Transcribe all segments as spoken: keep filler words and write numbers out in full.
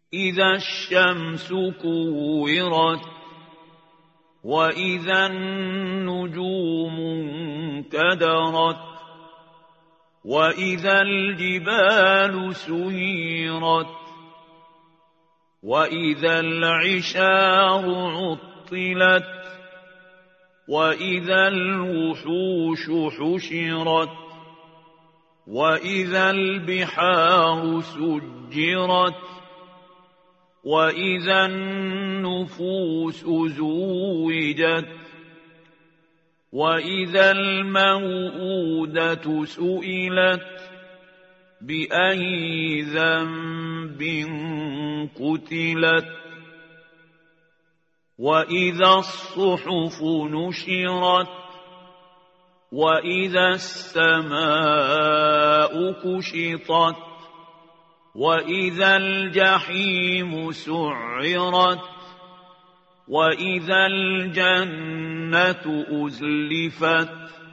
إذا الشمس كورت وإذا النجوم انكدرت وإذا الجبال سيرت وإذا العشار عطلت وإذا الوحوش حشرت وإذا البحار سجرت وإذا النفوس زوجت وإذا الموءودة سئلت بأي ذنب قتلت وإذا الصحف نشرت وإذا السماء كشطت وإذا الجحيم سعرت وإذا الجنة أزلفت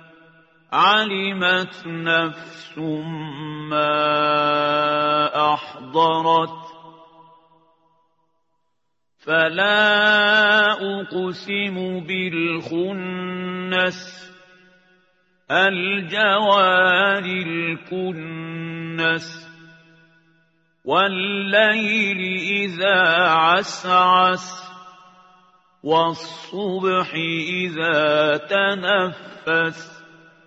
علمت نفس ما أحضرت فلا أقسم بالخنس الجوار الكنس والليل إذا عسعس والصبح إذا تنفس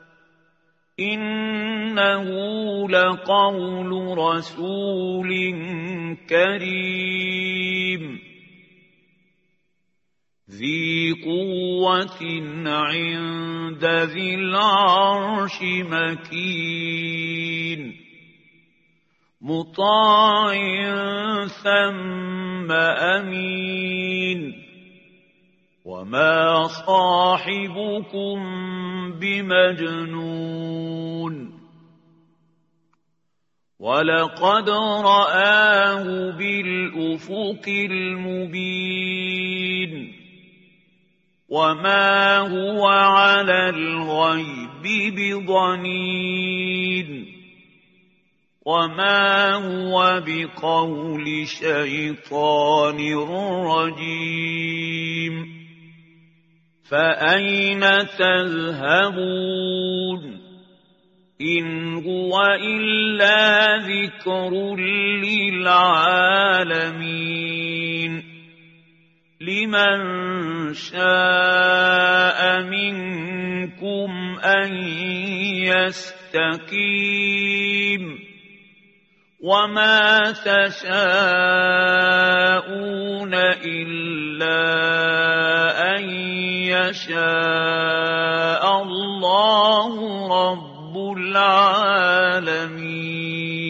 إنه لقول رسول كريم ذي قوة عند ذي العرش مكين مطاع ثم أمين وما صاحبكم بمجنون ولقد رآه بالأفق المبين وما هو على الغيب بضنين وما هو بقول شيطان رجيم فأين تذهبون إن هو إلا ذكر للعالمين لمن شاء منكم أن يستقيم وما تشاءون إلا أن يشاء الله رب العالمين.